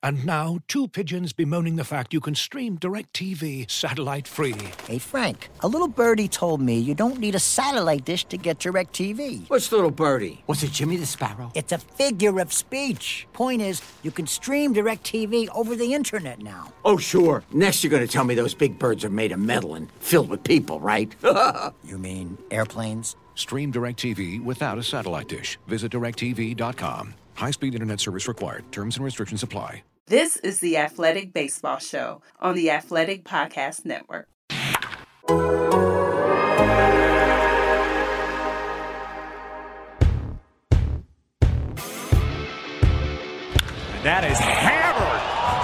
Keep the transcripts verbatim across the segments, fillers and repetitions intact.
And now, two pigeons bemoaning the fact you can stream DirecTV satellite-free. Hey, Frank, a little birdie told me you don't need a satellite dish to get DirecTV. What's little birdie? Was it Jimmy the Sparrow? It's a figure of speech. Point is, you can stream DirecTV over the internet now. Oh, sure. Next you're going to tell me those big birds are made of metal and filled with people, right? You mean airplanes? Stream DirecTV without a satellite dish. Visit direct T V dot com. High-speed internet service required. Terms and restrictions apply. This is the Athletic Baseball Show on the Athletic Podcast Network. That is hammered.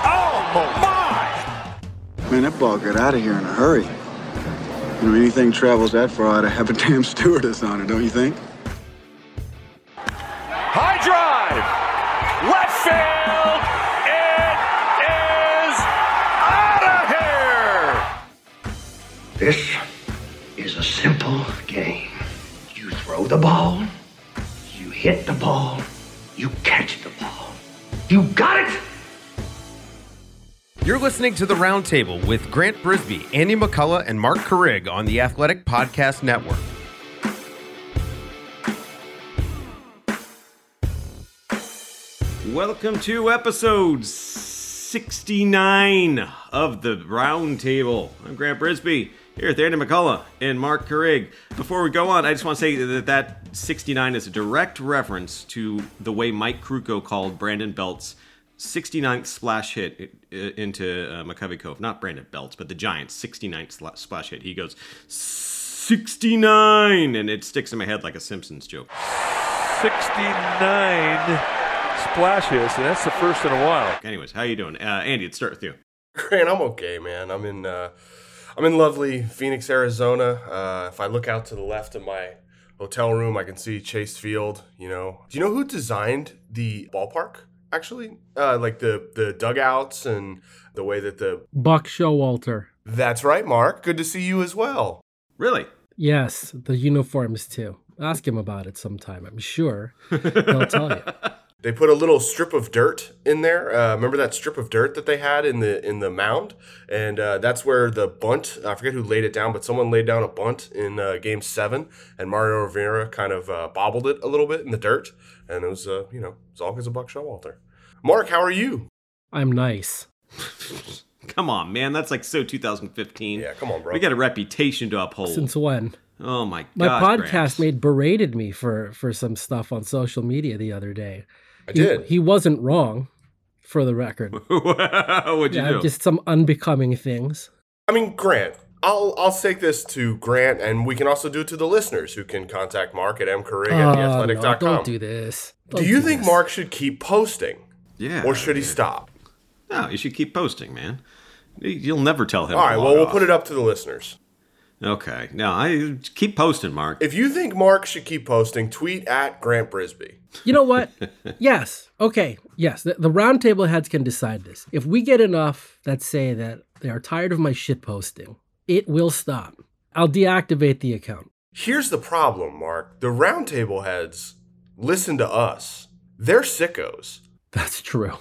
Oh, my. Man, that ball got out of here in a hurry. You know, anything travels that far, I'd have a damn stewardess on it, don't you think? High drive. Left field. This is a simple game. You throw the ball, you hit the ball, you catch the ball. You got it! You're listening to The Roundtable with Grant Brisbee, Andy McCullough, and Mark Carrig on the Athletic Podcast Network. Welcome to episode sixty-nine of The Roundtable. I'm Grant Brisbee, here with Andy McCullough and Mark Carrig. Before we go on, I just want to say that that sixty-nine is a direct reference to the way Mike Krukow called Brandon Belt's sixty-ninth splash hit into uh, McCovey Cove. Not Brandon Belt's, but the Giants' sixty-ninth splash hit. He goes, sixty-nine! And it sticks in my head like a Simpsons joke. sixty-nine splash hits, and that's the first in a while. Anyways, how you doing? Uh, Andy, let's start with you. Grant, I'm okay, man. I'm in uh, I'm in lovely Phoenix, Arizona. Uh, if I look out to the left of my hotel room, I can see Chase Field. You know, do you know who designed the ballpark? Actually, uh, like the the dugouts and the way that the Buck Showalter. That's right, Mark. Good to see you as well. Really? Yes, the uniforms too. Ask him about it sometime. I'm sure he'll tell you. They put a little strip of dirt in there. Uh, remember that strip of dirt that they had in the in the mound? And uh, that's where the bunt, I forget who laid it down, but someone laid down a bunt in uh, game seven, and Mario Rivera kind of uh, bobbled it a little bit in the dirt. And it was, uh, you know, it was all because of Buck Showalter. Mark, how are you? I'm nice. Come on, man. That's like so two thousand fifteen. Yeah, come on, bro. We got a reputation to uphold. Since when? Oh, my God. My podcast Grant. mate berated me for, for some stuff on social media the other day. I He, did. he wasn't wrong, for the record. What'd you yeah, do? Just some unbecoming things. I mean, Grant, I'll I'll take this to Grant, and we can also do it to the listeners who can contact Mark at m carrig at the athletic no, dot com. don't do this. Don't Do you do think this. Mark should keep posting? Yeah. Or should he stop? No, you should keep posting, man. You'll never tell him. All right, to well, log we'll off. put it up to the listeners. Okay. No, I keep posting, Mark. If you think Mark should keep posting, tweet at Grant Brisbee. You know what? Yes. Okay. Yes. The, the roundtable heads can decide this. If we get enough that say that they are tired of my shit posting, it will stop. I'll deactivate the account. Here's the problem, Mark. The roundtable heads listen to us. They're sickos. That's true.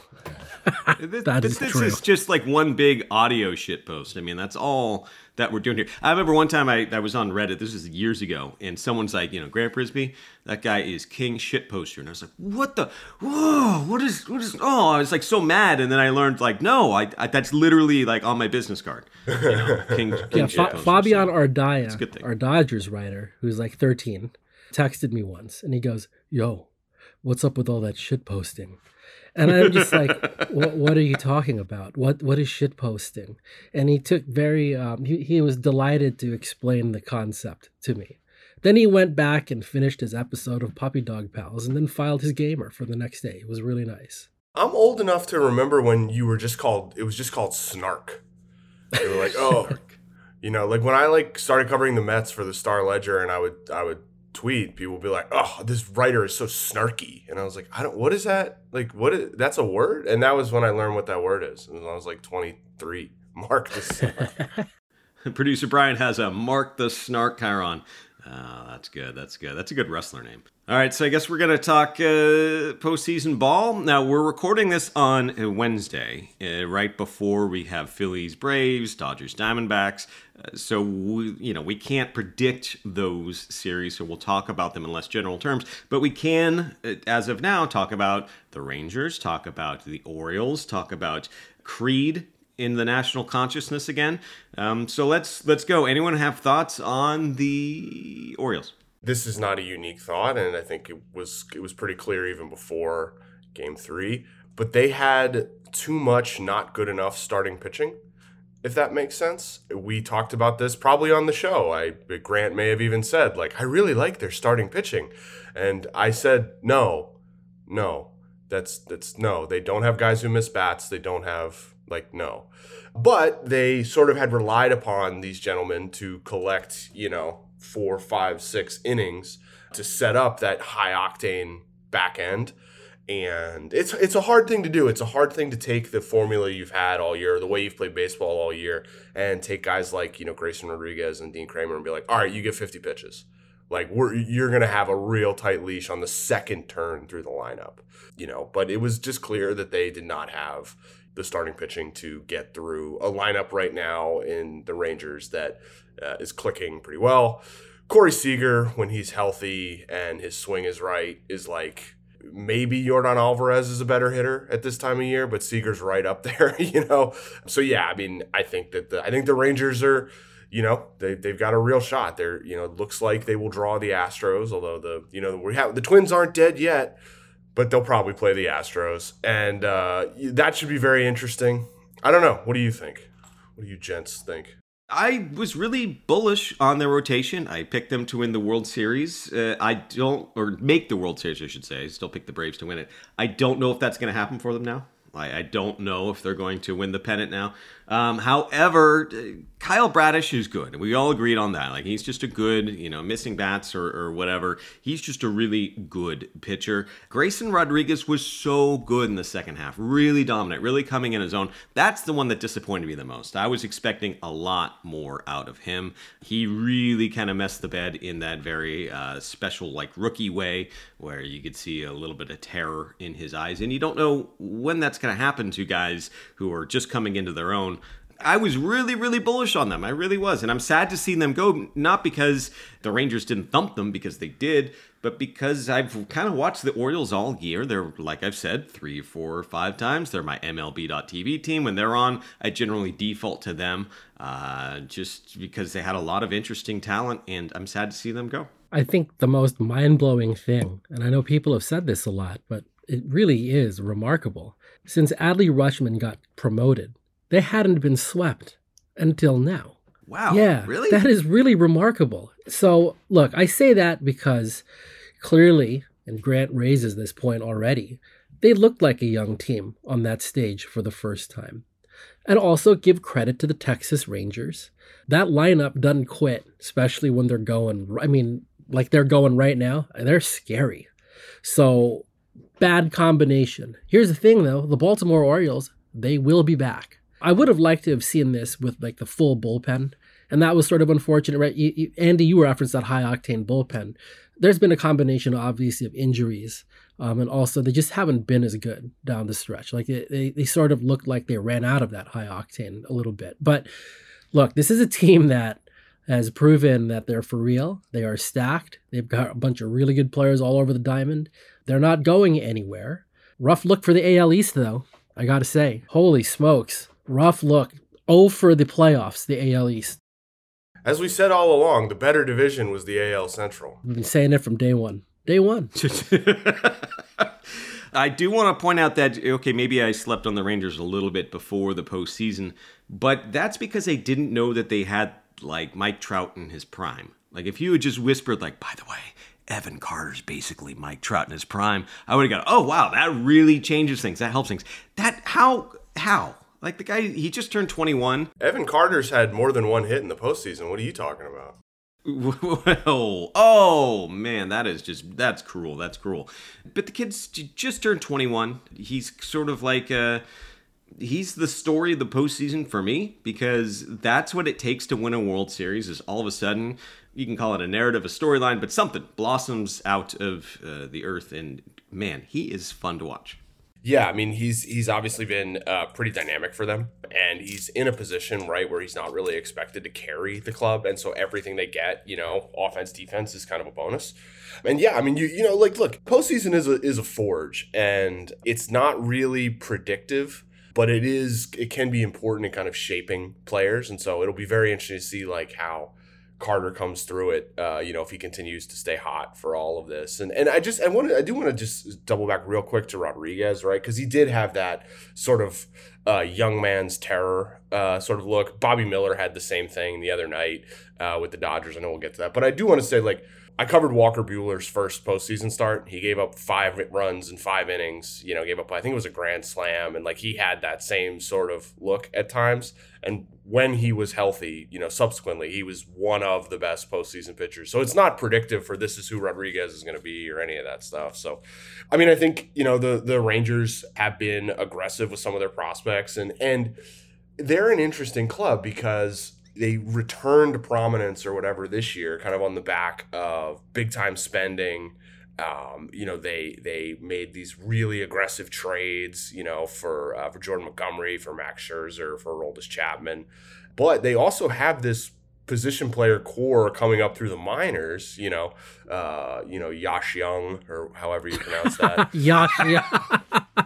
This, that this, is this true. is just like one big audio shit post. I mean, that's all that we're doing here. I remember one time I, I was on Reddit, this was years ago, and someone's like, you know, Grant Brisbee, that guy is king shit poster. And I was like, what the, whoa, what is, what is, oh, I was like so mad. And then I learned like, no, I, I that's literally like on my business card. You know, king, king Yeah, shit Fa- poster. Fabian So, Ardaya, it's a good thing. our Dodgers writer, who's like thirteen, texted me once, and he goes, yo, what's up with all that shit posting? And I'm just like, what, what are you talking about? What What is shit posting? And he took very, um, he, he was delighted to explain the concept to me. Then he went back and finished his episode of Puppy Dog Pals and then filed his gamer for the next day. It was really nice. I'm old enough to remember when you were just called, it was just called Snark. They were like, oh, you know, like when I like started covering the Mets for the Star Ledger, and I would, I would tweet, people would be like, oh, this writer is so snarky. And I was like, I don't, what is that? Like, what is, that's a word? And that was when I learned what that word is. And I was like twenty-three. Mark the Snark. Producer Brian has a Mark the Snark Chiron. Oh, that's good. That's good. That's a good wrestler name. All right, so I guess we're going to talk uh, postseason ball. Now, we're recording this on Wednesday, uh, right before we have Phillies, Braves, Dodgers, Diamondbacks. Uh, so, we, you know, we can't predict those series, so we'll talk about them in less general terms. But we can, uh, as of now, talk about the Rangers, talk about the Orioles, talk about Creed in the national consciousness again. Um, so let's let's go. Anyone have thoughts on the Orioles? This is not a unique thought, and I think it was it was pretty clear even before Game Three. But they had too much not good enough starting pitching, if that makes sense. We talked about this probably on the show. I Grant may have even said, like, I really like their starting pitching, and I said, no, no, that's that's no. They don't have guys who miss bats. They don't have. Like, no. But they sort of had relied upon these gentlemen to collect, you know, four, five, six innings to set up that high octane back end. And it's it's a hard thing to do. It's a hard thing to take the formula you've had all year, the way you've played baseball all year, and take guys like, you know, Grayson Rodriguez and Dean Kramer and be like, all right, you get fifty pitches. Like, we're you're going to have a real tight leash on the second turn through the lineup, you know. But it was just clear that they did not have the starting pitching to get through a lineup right now in the Rangers that uh, is clicking pretty well. Corey Seager, when he's healthy and his swing is right, is like maybe Yordan Alvarez is a better hitter at this time of year, but Seager's right up there, you know. So yeah, I mean, I think that the I think the Rangers are, you know, they they've got a real shot. They're, you know, it looks like they will draw the Astros, although the you know we have the Twins aren't dead yet. But they'll probably play the Astros, and uh, that should be very interesting. I don't know. What do you think? What do you gents think? I was really bullish on their rotation. I picked them to win the World Series. Uh, I don't, or make the World Series, I should say. I still pick the Braves to win it. I don't know if that's going to happen for them now. I, I don't know if they're going to win the pennant now. Um, however, Kyle Bradish is good. We all agreed on that. Like, he's just a good, you know, missing bats or, or whatever. He's just a really good pitcher. Grayson Rodriguez was so good in the second half. Really dominant, really coming in his own. That's the one that disappointed me the most. I was expecting a lot more out of him. He really kind of messed the bed in that very uh, special, like, rookie way where you could see a little bit of terror in his eyes. And you don't know when that's going to happen to guys who are just coming into their own. I was really, really bullish on them. I really was. And I'm sad to see them go, not because the Rangers didn't thump them, because they did, but because I've kind of watched the Orioles all year. They're, like I've said, three, four, or five times. They're my M L B dot T V team. When they're on, I generally default to them uh, just because they had a lot of interesting talent, and I'm sad to see them go. I think the most mind-blowing thing, and I know people have said this a lot, but it really is remarkable. Since Adley Rutschman got promoted, they hadn't been swept until now. Wow. Yeah, really? That is really remarkable. So, look, I say that because clearly, and Grant raises this point already, they looked like a young team on that stage for the first time. And also give credit to the Texas Rangers. That lineup doesn't quit, especially when they're going, I mean, like they're going right now. They're scary. So, bad combination. Here's the thing, though. The Baltimore Orioles, they will be back. I would have liked to have seen this with like the full bullpen, and that was sort of unfortunate, right? You, you, Andy, you referenced that high-octane bullpen. There's been a combination, obviously, of injuries, um, and also they just haven't been as good down the stretch. Like they, they, they sort of looked like they ran out of that high-octane a little bit. But look, this is a team that has proven that they're for real. They are stacked. They've got a bunch of really good players all over the diamond. They're not going anywhere. Rough look for the A L East, though, I gotta say. Holy smokes. Rough look. Oh, for the playoffs, the A L East. As we said all along, the better division was the A L Central. We've been saying it from day one. Day one. I do want to point out that, okay, maybe I slept on the Rangers a little bit before the postseason, but that's because I didn't know that they had, like, Mike Trout in his prime. Like, if you had just whispered, like, by the way, Evan Carter's basically Mike Trout in his prime, I would have gone, oh, wow, that really changes things. That helps things. That, how, how? Like, the guy, he just turned twenty-one. Evan Carter's had more than one hit in the postseason. What are you talking about? Well, oh, man, that is just, that's cruel. That's cruel. But the kid's just turned twenty-one. He's sort of like, uh, he's the story of the postseason for me, because that's what it takes to win a World Series. Is all of a sudden, you can call it a narrative, a storyline, but something blossoms out of uh, the earth. And man, he is fun to watch. Yeah, I mean, he's he's obviously been uh, pretty dynamic for them, and he's in a position, right, where he's not really expected to carry the club, and so everything they get, you know, offense, defense is kind of a bonus. And yeah, I mean, you you know, like, look, postseason is a is a forge, and it's not really predictive, but it is it can be important in kind of shaping players, and so it'll be very interesting to see like how Carter comes through it, uh, you know, if he continues to stay hot for all of this. And and I just, I want to, I do want to just double back real quick to Rodriguez, right? Because he did have that sort of uh, young man's terror uh, sort of look. Bobby Miller had the same thing the other night uh, with the Dodgers. I know we'll get to that. But I do want to say, like, I covered Walker Buehler's first postseason start. He gave up five runs in five innings, you know, gave up, I think it was a grand slam. And like, he had that same sort of look at times. And when he was healthy, you know, subsequently, he was one of the best postseason pitchers. So it's not predictive for this is who Rodriguez is going to be or any of that stuff. So, I mean, I think, you know, the, the Rangers have been aggressive with some of their prospects, and, and they're an interesting club because they returned to prominence or whatever this year, kind of on the back of big time spending. Um, you know, they they made these really aggressive trades, you know, for uh, for Jordan Montgomery, for Max Scherzer, for Aroldis Chapman. But they also have this position player core coming up through the minors, you know, uh, you know, Yash Young, or however you pronounce that. Yash Young.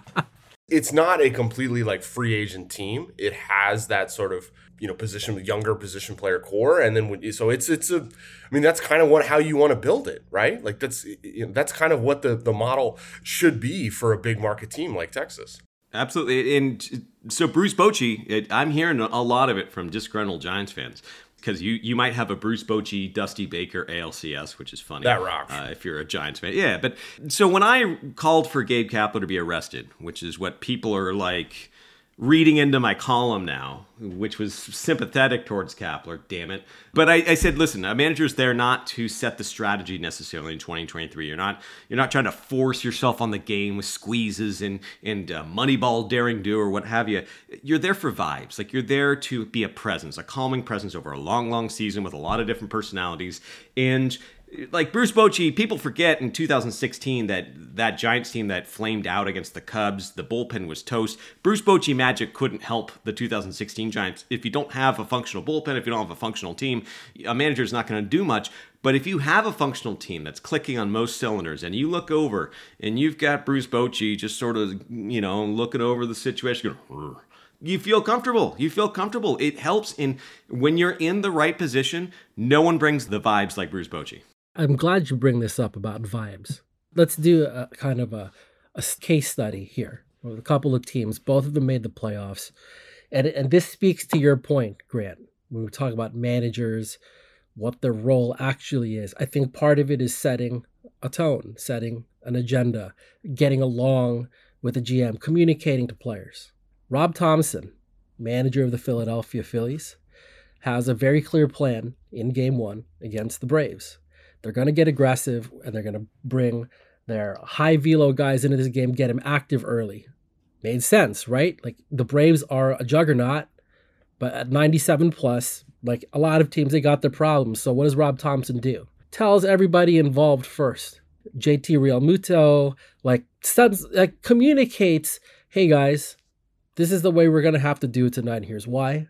It's not a completely like free agent team. It has that sort of, you know, position, younger position player core. And then, when, so it's, it's a, I mean, that's kind of what, how you want to build it, right? Like that's, you know, that's kind of what the, the model should be for a big market team like Texas. Absolutely. And so Bruce Bochy, it, I'm hearing a lot of it from disgruntled Giants fans. Because you, you might have a Bruce Bochy, Dusty Baker A L C S, which is funny. That rocks. Uh, if you're a Giants fan. Yeah, but so when I called for Gabe Kapler to be arrested, which is what people are like reading into my column now, which was sympathetic towards Kapler, damn it. But I, I said, listen, a manager's there not to set the strategy necessarily in twenty twenty-three. You're not you're not trying to force yourself on the game with squeezes and, and uh, Moneyball daring do or what have you. You're there for vibes. Like, you're there to be a presence, a calming presence over a long, long season with a lot of different personalities. And like Bruce Bochy, people forget in two thousand sixteen that that Giants team that flamed out against the Cubs, the bullpen was toast. Bruce Bochy magic couldn't help the two thousand sixteen Giants. If you don't have a functional bullpen, if you don't have a functional team, a manager is not going to do much. But if you have a functional team that's clicking on most cylinders, and you look over and you've got Bruce Bochy just sort of, you know, looking over the situation, going, you feel comfortable. You feel comfortable. It helps in when you're in the right position. No one brings the vibes like Bruce Bochy. I'm glad you bring this up about vibes. Let's do a kind of a, a case study here with a couple of teams. Both of them made the playoffs. And, and this speaks to your point, Grant, when we talk about managers, what their role actually is. I think part of it is setting a tone, setting an agenda, getting along with the G M, communicating to players. Rob Thomson, manager of the Philadelphia Phillies, has a very clear plan in game one against the Braves. They're going to get aggressive, and they're going to bring their high velo guys into this game, get them active early. Made sense, right? Like, the Braves are a juggernaut, but at ninety-seven plus, like a lot of teams, they got their problems. So what does Rob Thomson do? Tells everybody involved first. J T Realmuto, like, sends, like communicates, hey guys, this is the way we're going to have to do it tonight. Here's why.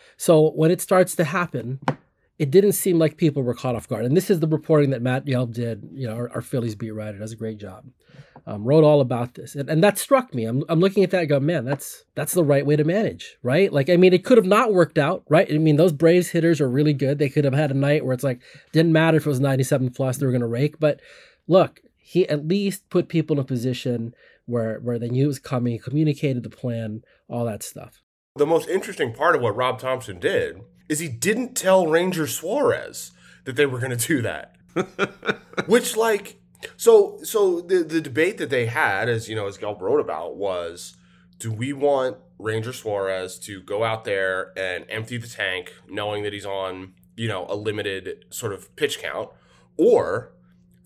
So when it starts to happen, it didn't seem like people were caught off guard. And this is the reporting that Matt Yelp did. You know, our, our Phillies beat writer does a great job. Um, wrote all about this. And, and that struck me. I'm, I'm looking at that and go, man, that's that's the right way to manage, right? Like, I mean, it could have not worked out, right? I mean, those Braves hitters are really good. They could have had a night where it's like, didn't matter if it was ninety-seven plus, they were going to rake. But look, he at least put people in a position where, where they knew it was coming, communicated the plan, all that stuff. The most interesting part of what Rob Thomson did is he didn't tell Ranger Suarez that they were going to do that. Which, like, so so the, the debate that they had, as you know, as Gelb wrote about, was, do we want Ranger Suarez to go out there and empty the tank knowing that he's on, you know, a limited sort of pitch count, or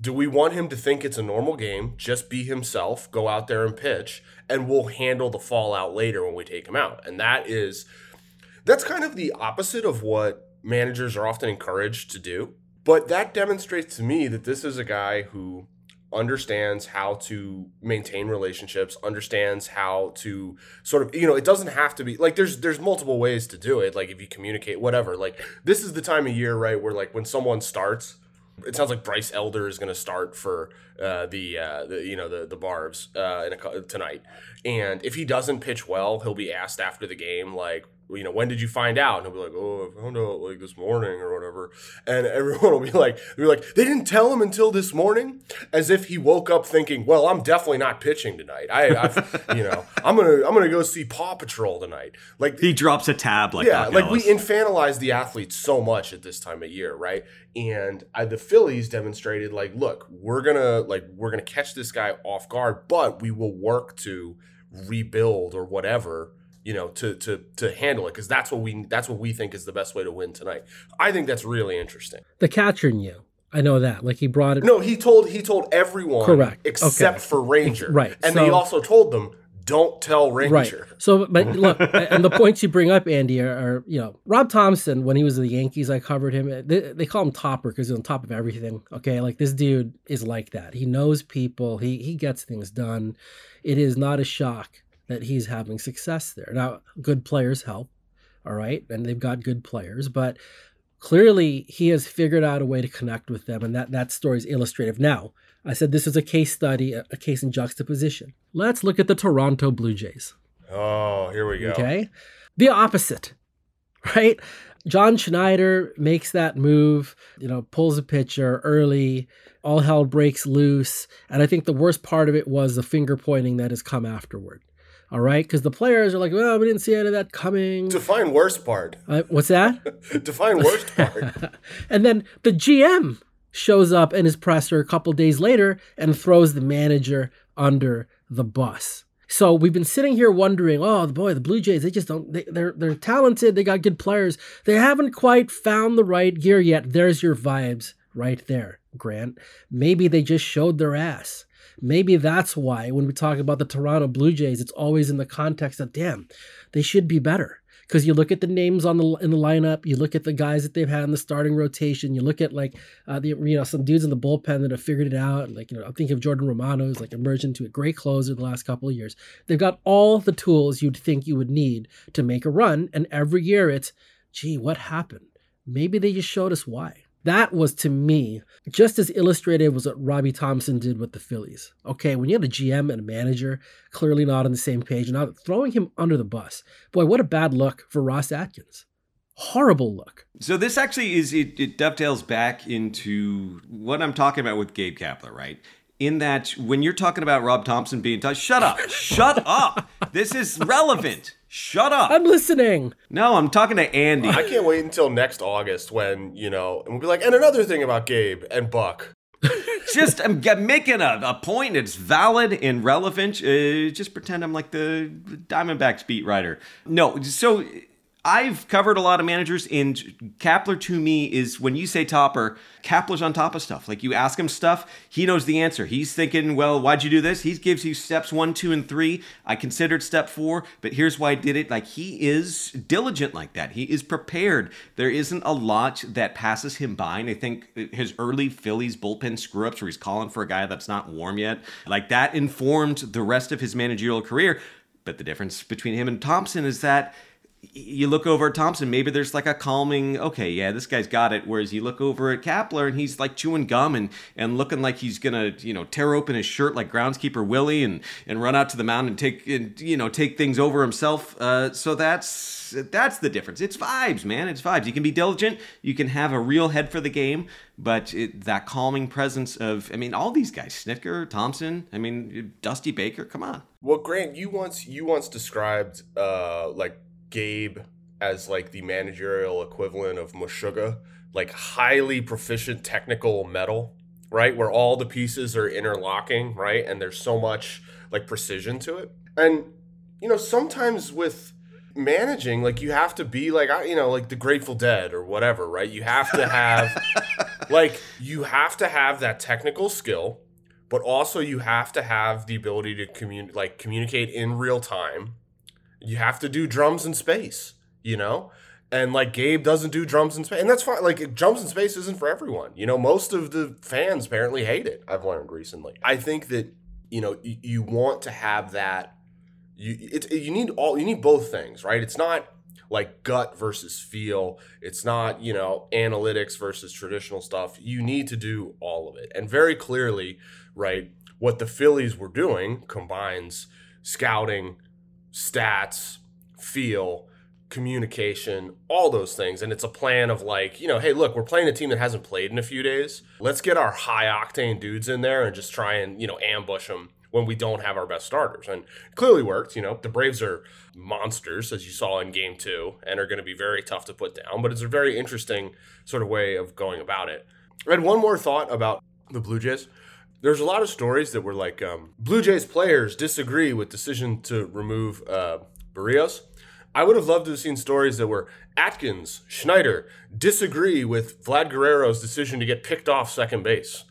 Do we want him to think it's a normal game, just be himself, go out there and pitch, and we'll handle the fallout later when we take him out? And that is, that's kind of the opposite of what managers are often encouraged to do. But that demonstrates to me that this is a guy who understands how to maintain relationships, understands how to sort of, you know, it doesn't have to be like there's there's multiple ways to do it. Like if you communicate, whatever. Like this is the time of year, right, where like when someone starts, it sounds like Bryce Elder is going to start for uh, the, uh, the you know the the Barbs uh, in a, tonight, and if he doesn't pitch well, he'll be asked after the game like, you know, when did you find out? And he'll be like, oh, I found out like this morning or whatever. And everyone will be like, they're like, they didn't tell him until this morning, as if he woke up thinking, well, I'm definitely not pitching tonight. I, I've, you know, I'm gonna I'm gonna go see Paw Patrol tonight. Like he drops a tab like yeah, Doc like Ellis. we infantilize the athletes so much at this time of year, right? And I, the Phillies demonstrated like, look, we're gonna like we're gonna catch this guy off guard, but we will work to rebuild or whatever, you know, to to to handle it, because that's what we that's what we think is the best way to win tonight. I think that's really interesting. The catcher knew. I know that. Like he brought it. No, he told he told everyone, correct, except okay. for Ranger, right? And so, he also told them, don't tell Ranger. Right. So, but look, and the points you bring up, Andy, are, are you know, Rob Thompson, when he was in the Yankees, I covered him. They, they call him Topper because he's on top of everything. Okay, like this dude is like that. He knows people. He he gets things done. It is not a shock that he's having success there. Now, good players help, all right? And they've got good players, but clearly he has figured out a way to connect with them, and that, that story is illustrative. Now, I said this is a case study, a, a case in juxtaposition. Let's look at the Toronto Blue Jays. Oh, here we go. Okay? The opposite, right? John Schneider makes that move, you know, pulls a pitcher early, all hell breaks loose, and I think the worst part of it was the finger pointing that has come afterward. All right, because the players are like, well, we didn't see any of that coming. Define worst part. Uh, what's that? Define worst part. And then the G M shows up in his presser a couple days later and throws the manager under the bus. So we've been sitting here wondering, oh, boy, the Blue Jays, they just don't, they, they're they're talented. They got good players. They haven't quite found the right gear yet. There's your vibes right there, Grant. Maybe they just showed their ass. Maybe that's why when we talk about the Toronto Blue Jays, it's always in the context of, damn, they should be better. Because you look at the names on the in the lineup, you look at the guys that they've had in the starting rotation, you look at like uh, the you know some dudes in the bullpen that have figured it out. Like you know, I'm thinking of Jordan Romano, who's like emerged into a great closer the last couple of years. They've got all the tools you'd think you would need to make a run, and every year it's, gee, what happened? Maybe they just showed us why. That was, to me, just as illustrative as what Robbie Thompson did with the Phillies. Okay, when you have a G M and a manager clearly not on the same page, and now throwing him under the bus. Boy, what a bad look for Ross Atkins. Horrible look. So this actually is, it, it dovetails back into what I'm talking about with Gabe Kapler, right? In that when you're talking about Rob Thompson being touched, shut up, shut up. This is relevant. Shut up. I'm listening. No, I'm talking to Andy. I can't wait until next August when, you know, and we'll be like, and another thing about Gabe and Buck. Just, I'm, I'm making a, a point. It's valid and relevant. Uh, just pretend I'm like the Diamondbacks beat writer. No, so I've covered a lot of managers, and Kapler to me is, when you say Topper, Kapler's on top of stuff. Like you ask him stuff, he knows the answer. He's thinking, well, why'd you do this? He gives you steps one, two, and three. I considered step four, but here's why I did it. Like he is diligent like that. He is prepared. There isn't a lot that passes him by. And I think his early Phillies bullpen screw-ups where he's calling for a guy that's not warm yet, like that informed the rest of his managerial career. But the difference between him and Thompson is that you look over at Thompson, maybe there's like a calming, okay, yeah, this guy's got it. Whereas you look over at Kapler and he's like chewing gum and, and looking like he's going to, you know, tear open his shirt like groundskeeper Willie and, and run out to the mound and take, and, you know, take things over himself. Uh, so that's, that's the difference. It's vibes, man. It's vibes. You can be diligent. You can have a real head for the game, but it, that calming presence of, I mean, all these guys, Snitker, Thompson, I mean, Dusty Baker, come on. Well, Grant, you once, you once described, uh, like, Gabe as like the managerial equivalent of Meshuggah, like highly proficient technical metal, right? Where all the pieces are interlocking, right? And there's so much like precision to it. And, you know, sometimes with managing, like you have to be like, you know, like the Grateful Dead or whatever, right? You have to have, like, you have to have that technical skill, but also you have to have the ability to commun- like communicate in real time. You have to do drums in space, you know? And like Gabe doesn't do drums in space. And that's fine. Like drums in space isn't for everyone. You know, most of the fans apparently hate it. I've learned recently. I think that, you know, you, you want to have that. You it's you need all you need both things, right? It's not like gut versus feel. It's not, you know, analytics versus traditional stuff. You need to do all of it. And very clearly, right, what the Phillies were doing combines scouting, stats, feel, communication, all those things. And it's a plan of like, you know, hey, look, we're playing a team that hasn't played in a few days. Let's get our high octane dudes in there and just try and, you know, ambush them when we don't have our best starters. And it clearly worked. You know, the Braves are monsters, as you saw in game two, and are going to be very tough to put down. But it's a very interesting sort of way of going about it. I had one more thought about the Blue Jays. There's a lot of stories that were like, um, Blue Jays players disagree with decision to remove uh, Barrios. I would have loved to have seen stories that were Atkins, Schneider disagree with Vlad Guerrero's decision to get picked off second base.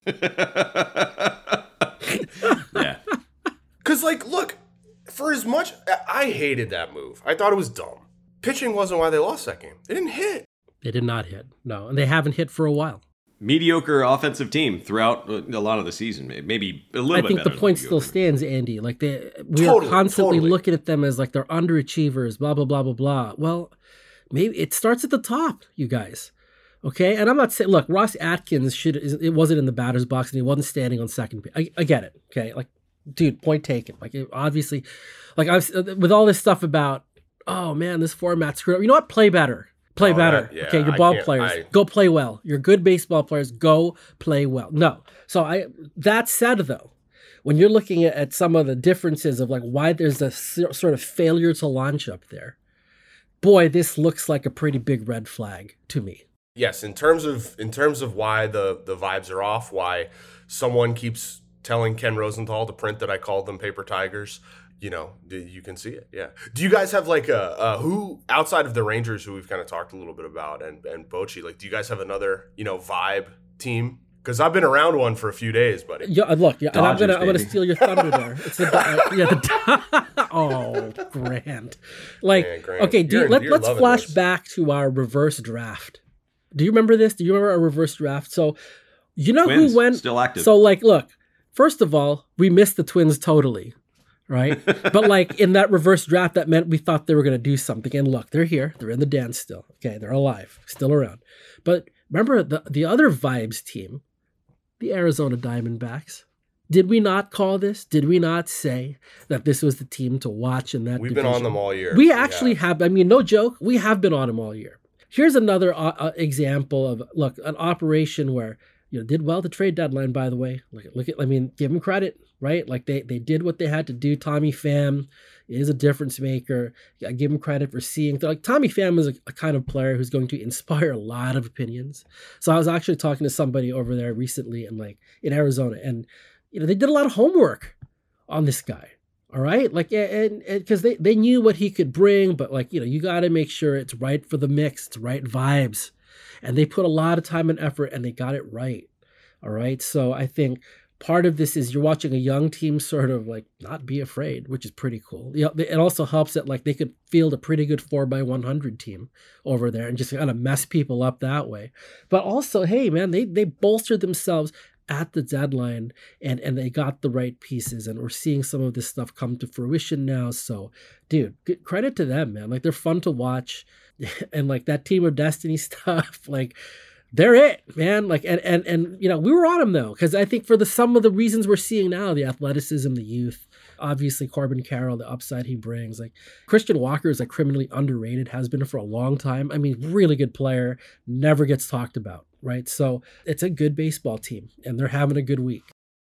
Yeah. Because, like, look, for as much, I hated that move. I thought it was dumb. Pitching wasn't why they lost that game. They didn't hit. They did not hit. No, and they haven't hit for a while. Mediocre offensive team throughout a lot of the season. Maybe a little I bit think better the point than still stands, Andy. Like they, we Totally, are constantly totally. looking at them as like they're underachievers, blah, blah, blah, blah, blah. Well, maybe it starts at the top, you guys. Okay? And I'm not saying, look, Ross Atkins should, it wasn't in the batter's box and he wasn't standing on second base. I, I get it. Okay? Like, dude, point taken. Like, it, obviously, like I was, with all this stuff about, oh man, this format screwed up. You know what? Play better. Play Oh, better. that- yeah, okay, your I ball can't- players, I- go play well. You're good baseball players, go play well. No. So I that said though, when you're looking at, at some of the differences of like why there's a s- sort of failure to launch up there, boy, this looks like a pretty big red flag to me. Yes, in terms of in terms of why the, the vibes are off, why someone keeps telling Ken Rosenthal to print that I called them paper tigers, you know, you can see it. Yeah. Do you guys have like a, a who outside of the Rangers, who we've kind of talked a little bit about, and and Bochy, like, do you guys have another, you know, vibe team? Because I've been around one for a few days, buddy. Yeah, look, yeah, and I'm Dodgers, gonna I'm gonna baby. steal your thunder there. It's the uh, yeah, the, oh, Grant. Like, Man, Grant, okay, do, you're- let, you're let's loving flash this. back to our reverse draft. Do you remember this? Do you remember our reverse draft? So, you know Twins, who went still active. So, like, look, first of all, we missed the Twins totally, right? But like in that reverse draft, that meant we thought they were gonna do something. And look, they're here. They're in the dance still. Okay, they're alive, still around. But remember the the other Vibes team, the Arizona Diamondbacks. Did we not call this? Did we not say that this was the team to watch in that We've division? been on them all year. We We actually have. have. I mean, no joke. We have been on them all year. Here's another uh, uh, example of, look, an operation where, you know, did well the trade deadline, by the way. Look at, look at, I mean, give them credit, right? Like they, they did what they had to do. Tommy Pham is a difference maker. I give him credit for seeing, like Tommy Pham is a, a kind of player who's going to inspire a lot of opinions. So I was actually talking to somebody over there recently and like in Arizona, and, you know, they did a lot of homework on this guy. All right. Like, and because they, they knew what he could bring, but like, you know, you got to make sure it's right for the mix, it's right vibes. And they put a lot of time and effort and they got it right. All right. So I think part of this is you're watching a young team sort of like not be afraid, which is pretty cool. You know, it also helps that like they could field a pretty good four by one hundred team over there and just kind of mess people up that way. But also, hey, man, they, they bolstered themselves at the deadline and, and they got the right pieces, and we're seeing some of this stuff come to fruition now. So, dude, good credit to them, man. Like, they're fun to watch. And like that Team of Destiny stuff, like they're it, man. Like, and, and, and, you know, we were on them though. Cause I think for the, some of the reasons we're seeing now, the athleticism, the youth, obviously Corbin Carroll, the upside he brings, like Christian Walker is like criminally underrated, has been for a long time. I mean, really good player, never gets talked about. Right. So it's a good baseball team and they're having a good week.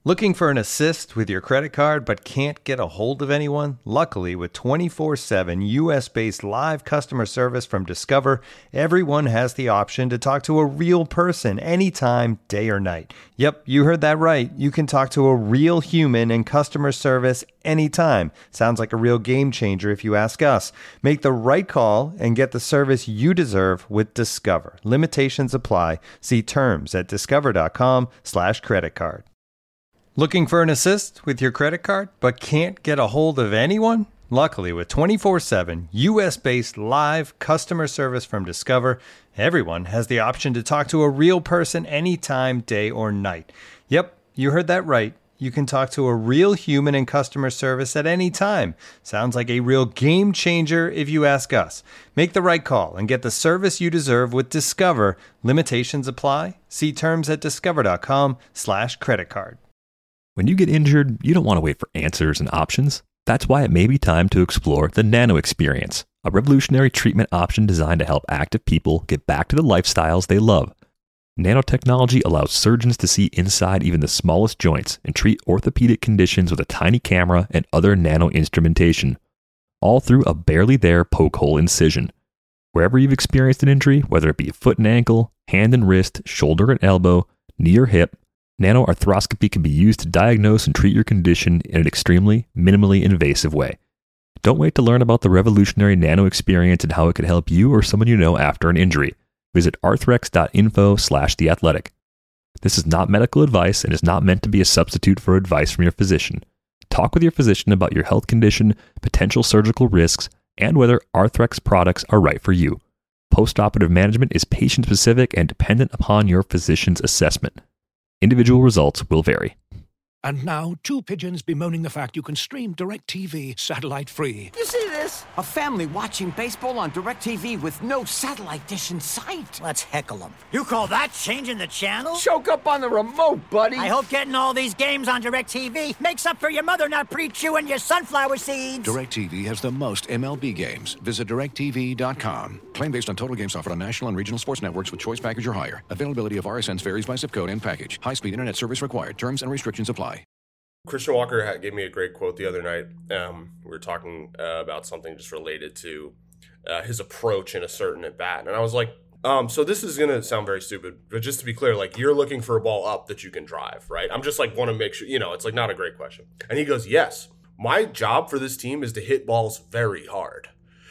Looking for an assist with your credit card but can't get a hold of anyone? Luckily, with twenty-four seven U S-based live customer service from Discover, everyone has the option to talk to a real person anytime, day or night. Yep, you heard that right. You can talk to a real human in customer service anytime. Sounds like a real game changer if you ask us. Make the right call and get the service you deserve with Discover. Limitations apply. See terms at discover.com slash credit card. Looking for an assist with your credit card but can't get a hold of anyone? Luckily, with twenty-four seven U S-based live customer service from Discover, everyone has the option to talk to a real person anytime, day or night. Yep, you heard that right. You can talk to a real human in customer service at any time. Sounds like a real game changer if you ask us. Make the right call and get the service you deserve with Discover. Limitations apply. See terms at discover.com slash credit card. When you get injured, you don't want to wait for answers and options. That's why it may be time to explore the Nano Experience, a revolutionary treatment option designed to help active people get back to the lifestyles they love. Nanotechnology allows surgeons to see inside even the smallest joints and treat orthopedic conditions with a tiny camera and other nano instrumentation, all through a barely there poke hole incision. Wherever you've experienced an injury, whether it be a foot and ankle, hand and wrist, shoulder and elbow, knee or hip, nanoarthroscopy can be used to diagnose and treat your condition in an extremely, minimally invasive way. Don't wait to learn about the revolutionary Nano Experience and how it could help you or someone you know after an injury. Visit arthrex.info slash the athletic. This is not medical advice and is not meant to be a substitute for advice from your physician. Talk with your physician about your health condition, potential surgical risks, and whether Arthrex products are right for you. Postoperative management is patient-specific and dependent upon your physician's assessment. Individual results will vary. And now, two pigeons bemoaning the fact you can stream DirecTV satellite-free. You see this? A family watching baseball on DirecTV with no satellite dish in sight. Let's heckle them. You call that changing the channel? Choke up on the remote, buddy. I hope getting all these games on DirecTV makes up for your mother not pre-chewing your sunflower seeds. DirecTV has the most M L B games. Visit direct t v dot com. Claim based on total games offered on national and regional sports networks with choice package or higher. Availability of R S Ns varies by zip code and package. High-speed internet service required. Terms and restrictions apply. Christian Walker had, gave me a great quote the other night. Um, we were talking uh, about something just related to uh, his approach in a certain at bat. And I was like, um, so this is going to sound very stupid, but just to be clear, like you're looking for a ball up that you can drive, right? I'm just like want to make sure, you know, it's like not a great question. And he goes, yes, my job for this team is to hit balls very hard.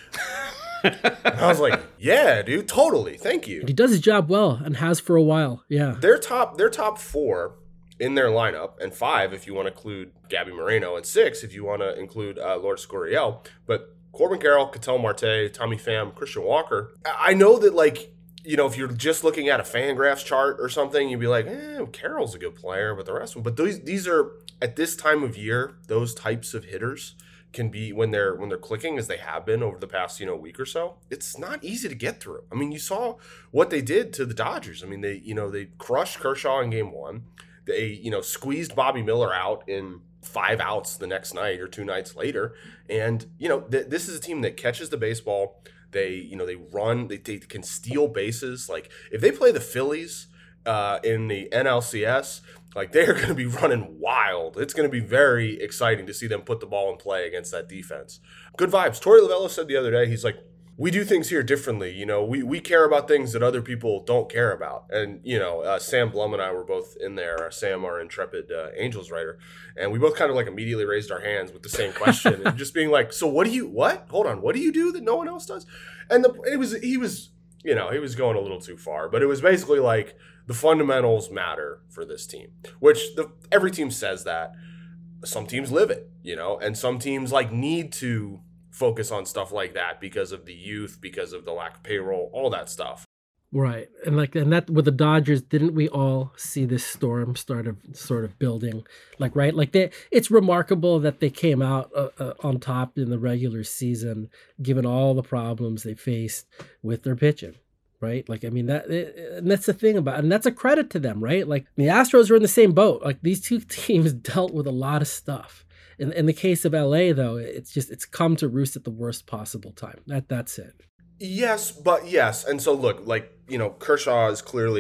And I was like, yeah, dude, totally. Thank you. He does his job well and has for a while. Yeah. They're top, they're top four in their lineup, and five if you want to include Gabby Moreno, and six if you want to include uh, Lourdes Gurriel. But Corbin Carroll, Ketel Marte, Tommy Pham, Christian Walker. I know that, like, you know, if you're just looking at a Fangraphs chart or something, you'd be like, eh, Carroll's a good player, but the rest of them. But these these are, at this time of year, those types of hitters can be, when they're when they're clicking as they have been over the past, you know, week or so, it's not easy to get through. I mean, you saw what they did to the Dodgers. I mean, they, you know, they crushed Kershaw in game one. They, you know, squeezed Bobby Miller out in five outs the next night or two nights later. And, you know, th- this is a team that catches the baseball. They, you know, they run, they, they can steal bases. Like, if they play the Phillies uh, in the N L C S, like, they're going to be running wild. It's going to be very exciting to see them put the ball in play against that defense. Good vibes. Torey Lovullo said the other day, he's like, we do things here differently. You know, we, we care about things that other people don't care about. And, you know, uh, Sam Blum and I were both in there. Uh, Sam, our intrepid uh, Angels writer. And we both kind of like immediately raised our hands with the same question and just being like, so what do you, what? Hold on. What do you do that no one else does? And the, it was, he was, you know, he was going a little too far. But it was basically like the fundamentals matter for this team, which the, every team says that. Some teams live it, you know, and some teams like need to focus on stuff like that because of the youth, because of the lack of payroll, all that stuff. Right. And like, and that with the Dodgers, didn't we all see this storm start of sort of building? Like, right. Like they, it's remarkable that they came out uh, uh, on top in the regular season, given all the problems they faced with their pitching. Right. Like, I mean, that, and that's the thing about, and that's a credit to them, right? Like the Astros are in the same boat. Like these two teams dealt with a lot of stuff. In, in the case of L A, though, it's just, it's come to roost at the worst possible time. That That's it. Yes, but yes. And so, look, like, you know, Kershaw is clearly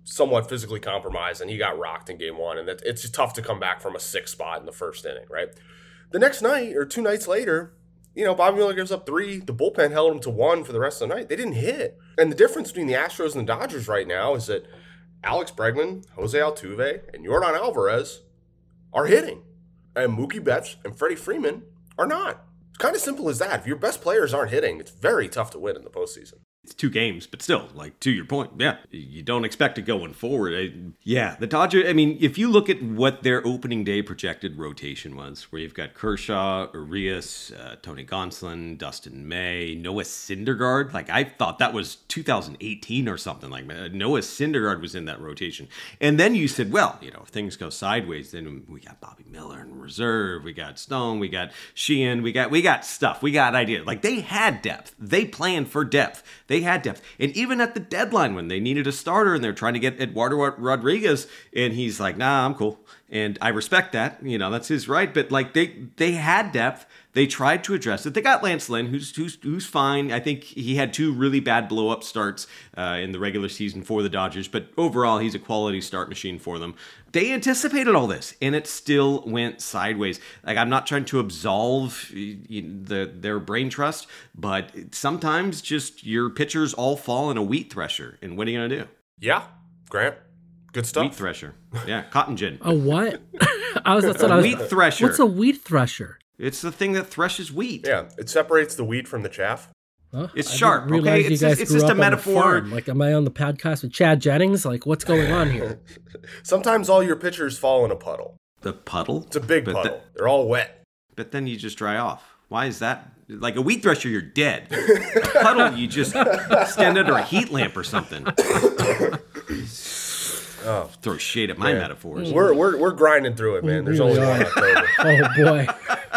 somewhat physically compromised, and he got rocked in game one. And that, it's tough to come back from a six spot in the first inning, right? The next night or two nights later, you know, Bobby Miller gives up three. The bullpen held him to one for the rest of the night. They didn't hit. And the difference between the Astros and the Dodgers right now is that Alex Bregman, Jose Altuve, and Yordan Alvarez are hitting. And Mookie Betts and Freddie Freeman are not. It's kind of simple as that. If your best players aren't hitting, it's very tough to win in the postseason. It's two games, but still, like, to your point, yeah, you don't expect it going forward. I, yeah, the Dodgers, I mean, if you look at what their opening day projected rotation was, where you've got Kershaw, Urias, uh, Tony Gonsolin, Dustin May, Noah Syndergaard, like, I thought that was two thousand eighteen or something like that. Noah Syndergaard was in that rotation. And then you said, well, you know, if things go sideways, then we got Bobby Miller in reserve, we got Stone, we got Sheehan, we got, we got stuff, we got ideas. Like, they had depth. They planned for depth. They had depth. And even at the deadline when they needed a starter and they're trying to get Eduardo Rodriguez, and he's like, nah, I'm cool. And I respect that. You know, that's his right. But like they they had depth. They tried to address it. They got Lance Lynn, who's who's who's fine. I think he had two really bad blow-up starts uh, in the regular season for the Dodgers, but overall, he's a quality start machine for them. They anticipated all this, and it still went sideways. Like, I'm not trying to absolve the their brain trust, but sometimes just your pitchers all fall in a wheat thresher, and what are you gonna do? Yeah, Grant. Good stuff. Wheat thresher. Yeah, cotton gin. A what? I was that's what I was. Wheat thresher. What's a wheat thresher? It's the thing that threshes wheat. Yeah, it separates the wheat from the chaff. Huh? It's I sharp. didn't realize Okay, you it's guys just, it's grew just a up on a metaphor. farm. Like, am I on the podcast with Chad Jennings? Like, what's going on here? Sometimes all your pitchers fall in a puddle. The puddle? It's a big but puddle. The, They're all wet. But then you just dry off. Why is that? Like a wheat thresher, you're dead. A puddle, you just stand under a heat lamp or something. Oh, throw shade at my man. metaphors. We're we're we're grinding through it, man. There's really only are. one October. Oh boy.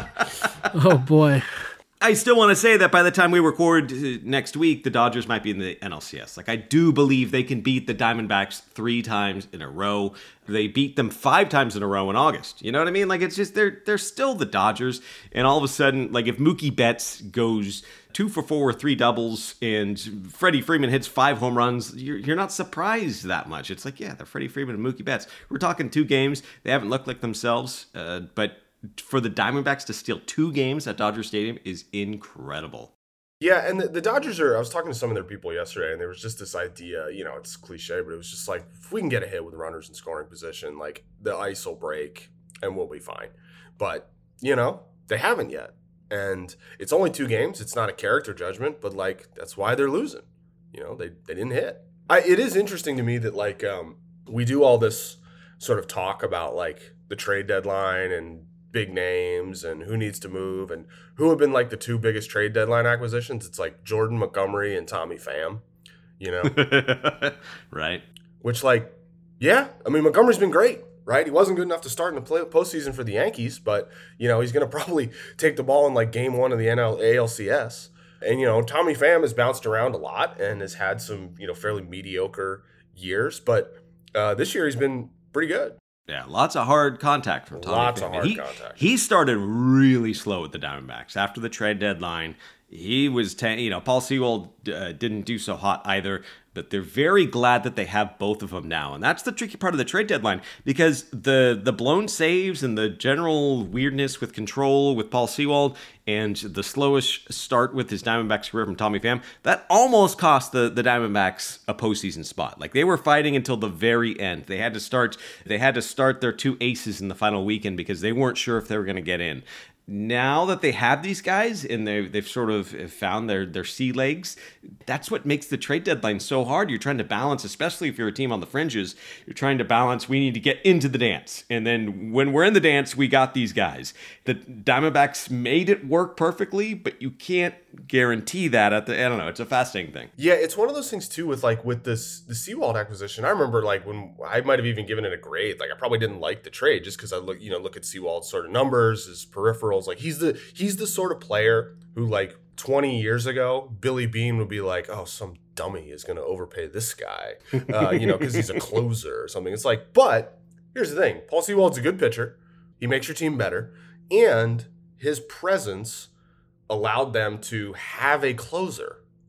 Oh boy. I still want to say that by the time we record next week, the Dodgers might be in the N L C S. Like, I do believe they can beat the Diamondbacks three times in a row. They beat them five times in a row in August. You know what I mean? Like, it's just, they're they're still the Dodgers. And all of a sudden, like, if Mookie Betts goes two for four with three doubles and Freddie Freeman hits five home runs, you're, you're not surprised that much. It's like, yeah, they're Freddie Freeman and Mookie Betts. We're talking two games. They haven't looked like themselves, uh, but for the Diamondbacks to steal two games at Dodger Stadium is incredible. Yeah, and the, the Dodgers are, I was talking to some of their people yesterday, and there was just this idea, you know, it's cliche, but it was just like, if we can get a hit with runners in scoring position, like, the ice will break and we'll be fine. But, you know, they haven't yet. And it's only two games. It's not a character judgment, but, like, that's why they're losing. You know, they, they didn't hit. I, it is interesting to me that, like, um, we do all this sort of talk about, like, the trade deadline and big names and who needs to move and who have been like the two biggest trade deadline acquisitions. It's like Jordan Montgomery and Tommy Pham, you know? Right. Which, like, yeah, I mean, Montgomery's been great, right? He wasn't good enough to start in the play- postseason for the Yankees, but, you know, he's going to probably take the ball in like game one of the N L A L C S. And, you know, Tommy Pham has bounced around a lot and has had some, you know, fairly mediocre years, but uh, this year he's been pretty good. Yeah, lots of hard contact from Tommy Lots Pham. of hard he, contact. He started really slow with the Diamondbacks. After the trade deadline, he was, ten, you know, Paul Sewald uh, didn't do so hot either, but they're very glad that they have both of them now. And that's the tricky part of the trade deadline, because the the blown saves and the general weirdness with control with Paul Sewald and the slowish start with his Diamondbacks career from Tommy Pham, that almost cost the, the Diamondbacks a postseason spot. Like, they were fighting until the very end. They had to start they had to start their two aces in the final weekend because they weren't sure if they were going to get in. Now that they have these guys and they've, they've sort of found their, their sea legs, that's what makes the trade deadline so hard. You're trying to balance, especially if you're a team on the fringes, you're trying to balance, we need to get into the dance. And then when we're in the dance, we got these guys. The Diamondbacks made it work perfectly, but you can't guarantee that at the, I don't know, it's a fascinating thing. Yeah, it's one of those things too with like with this the Sewald acquisition. I remember like when I might have even given it a grade. Like, I probably didn't like the trade just because I look, you know, look at Sewald's sort of numbers, his peripherals. Like, he's the he's the sort of player who, like, twenty years ago, Billy Beane would be like, oh, some dummy is going to overpay this guy, uh, you know, because he's a closer or something. It's like, but here's the thing. Paul Sewald's a good pitcher. He makes your team better. And his presence allowed them to have a closer,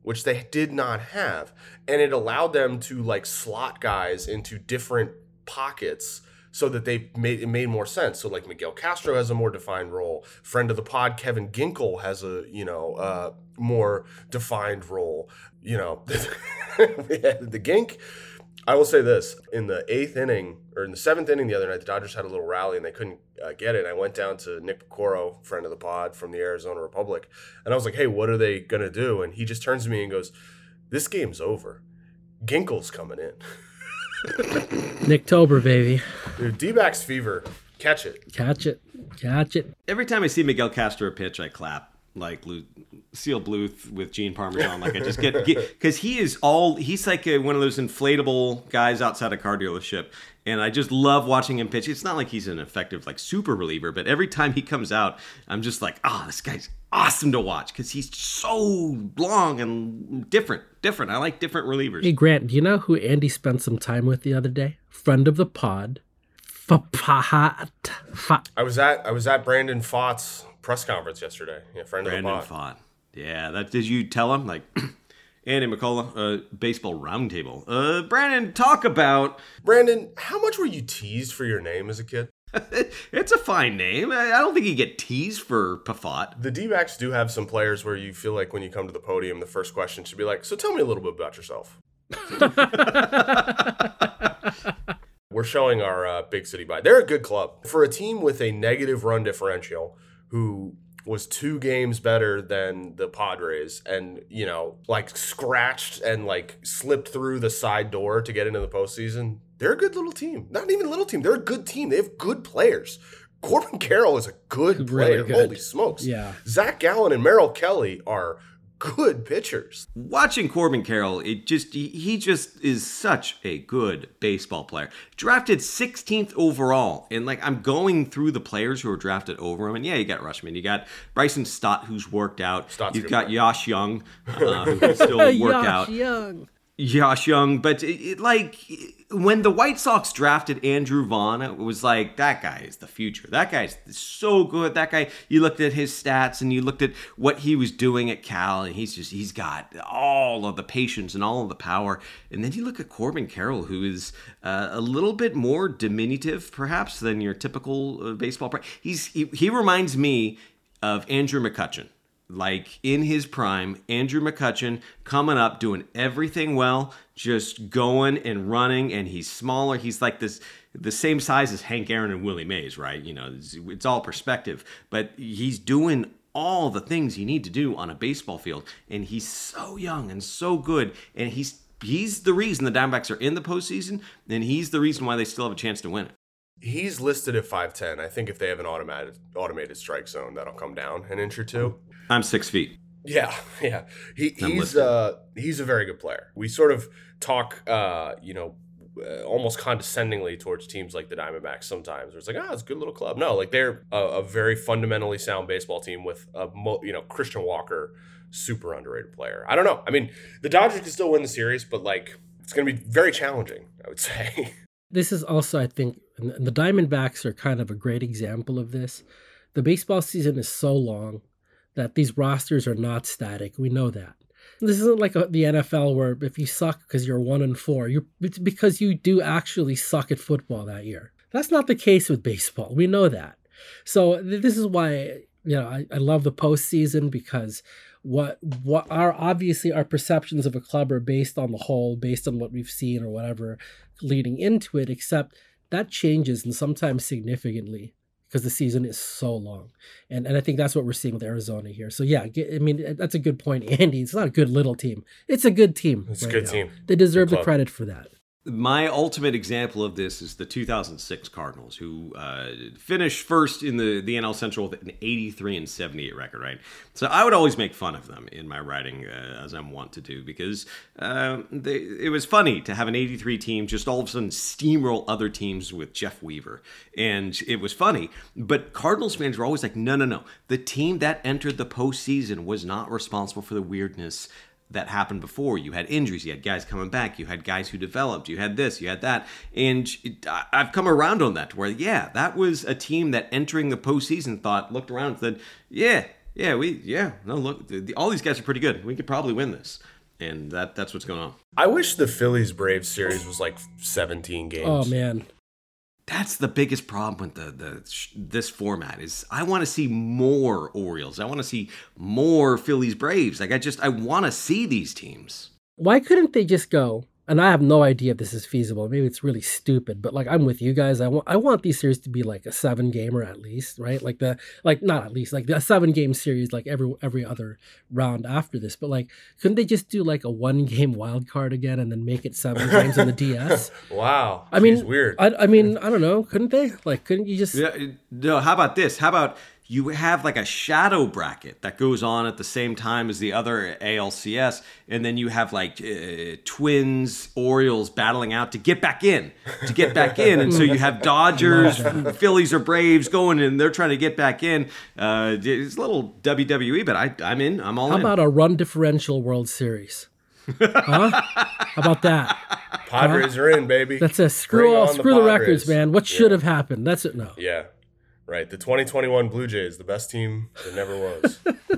which they did not have. And it allowed them to like slot guys into different pockets so that they made it made more sense. So like Miguel Castro has a more defined role. Friend of the pod, Kevin Ginkel, has a, you know, uh, more defined role. You know, the Gink, I will say this, in the eighth inning, or in the seventh inning the other night, the Dodgers had a little rally and they couldn't uh, get it. And I went down to Nick Picoro, friend of the pod from the Arizona Republic, and I was like, hey, what are they going to do? And he just turns to me and goes, this game's over. Ginkel's coming in. Nick Tober, baby. Dude, D-backs fever. Catch it. Catch it. Catch it. Every time I see Miguel Castro pitch, I clap. Like Lu- Seal Bluth with Gene Parmesan. Like I just get, because he is all, he's like a, one of those inflatable guys outside a car dealership. And I just love watching him pitch. It's not like he's an effective, like, super reliever, but every time he comes out, I'm just like, oh, this guy's awesome to watch because he's so long and different. Different. I like different relievers. Hey, Grant, do you know who Andy spent some time with the other day? Friend of the pod. Faphat. I was at I was at Brandon Pfaadt's press conference yesterday. Yeah, friend Brandon of the pod. Pfaadt. Yeah, that did you tell him? Like, Andy McCullough, uh, baseball roundtable. Uh, Brandon, talk about... Brandon, how much were you teased for your name as a kid? It's a fine name. I don't think you get teased for Pfaadt. The D-backs do have some players where you feel like when you come to the podium, the first question should be like, so tell me a little bit about yourself. We're showing our uh, big city bye. They're a good club. For a team with a negative run differential who was two games better than the Padres and, you know, like scratched and like slipped through the side door to get into the postseason, they're a good little team. Not even a little team. They're a good team. They have good players. Corbin Carroll is a good player. Really good. Holy smokes. Yeah. Zach Gallen and Merrill Kelly are good pitchers. Watching Corbin Carroll, it just he, he just is such a good baseball player. Drafted sixteenth overall, and like I'm going through the players who are drafted over him, and yeah, you got Rushman, you got Bryson Stott, who's worked out. Stott's You've good got player. Yash Young, uh, who can still work Yash out. Young. Josh Young, but it, it, like when the White Sox drafted Andrew Vaughn, it was like, that guy is the future. That guy's so good. That guy, you looked at his stats and you looked at what he was doing at Cal, and he's just, he's got all of the patience and all of the power. And then you look at Corbin Carroll, who is uh, a little bit more diminutive, perhaps, than your typical uh, baseball player. He's he, he reminds me of Andrew McCutchen. Like in his prime, Andrew McCutchen coming up, doing everything well, just going and running, and he's smaller. He's like this, the same size as Hank Aaron and Willie Mays, right? You know, it's, it's all perspective, but he's doing all the things you need to do on a baseball field, and he's so young and so good, and he's he's the reason the Diamondbacks are in the postseason, and he's the reason why they still have a chance to win it. He's listed at five ten. I think if they have an automated automated strike zone, that'll come down an inch or two. I'm six feet. Yeah, yeah. He, I'm he's listening. uh, he's a very good player. We sort of talk, uh, you know, uh, almost condescendingly towards teams like the Diamondbacks sometimes. Where it's like, ah, oh, it's a good little club. No, like they're a, a very fundamentally sound baseball team with a, mo- you know, Christian Walker, super underrated player. I don't know. I mean, the Dodgers can still win the series, but like it's going to be very challenging, I would say. This is also, I think, and the Diamondbacks are kind of a great example of this. The baseball season is so long that these rosters are not static. We know that. This isn't like a, the N F L where if you suck because you're one and four, you're it's because you do actually suck at football that year. That's not the case with baseball. We know that. So th- this is why, you know, I, I love the postseason, because what what are obviously our perceptions of a club are based on the whole, based on what we've seen or whatever leading into it, except that changes, and sometimes significantly, because the season is so long. And and I think that's what we're seeing with Arizona here. So yeah, I mean, that's a good point, Andy. It's not a good little team. It's a good team. It's right a good now. team. They deserve Good the club. credit for that. My ultimate example of this is the two thousand six Cardinals, who uh, finished first in the, the N L Central with an eighty-three and seventy-eight record, right? So I would always make fun of them in my writing, uh, as I'm wont to do, because uh, they, it was funny to have an eighty-three team just all of a sudden steamroll other teams with Jeff Weaver. And it was funny, but Cardinals fans were always like, no, no, no. The team that entered the postseason was not responsible for the weirdness that happened before. You had injuries, you had guys coming back, you had guys who developed, you had this, you had that. And it, I- I've come around on that to where, yeah, that was a team that entering the postseason thought, looked around and said, yeah, Yeah, we yeah no look, the, all these guys are pretty good. We could probably win this, and that that's what's going on. I wish the Phillies Braves series was like seventeen games. Oh man, that's the biggest problem with the the this format is I want to see more Orioles. I want to see more Phillies Braves. Like I just I want to see these teams. Why couldn't they just go? And I have no idea if this is feasible. Maybe it's really stupid, but like I'm with you guys. I want I want these series to be like a seven gamer at least, right? Like the like not at least like the seven game series like every every other round after this. But like couldn't they just do like a one game wild card again and then make it seven games on the D S? Wow, I mean, Jeez, weird. I, I mean, I don't know. Couldn't they? Like, couldn't you just? Yeah. No. How about this? How about you have like a shadow bracket that goes on at the same time as the other A L C S, and then you have like uh, Twins, Orioles battling out to get back in, to get back in, and so you have Dodgers, Phillies, or Braves going, and they're trying to get back in. Uh, it's a little W W E, but I, I'm in. I'm all How in. about a run differential World Series? Huh? How about that? Padres huh? are in, baby. That's a screw all, screw the, the records, man. What should yeah. have happened? That's it. No. Yeah. Right, the twenty twenty-one Blue Jays, the best team that never was.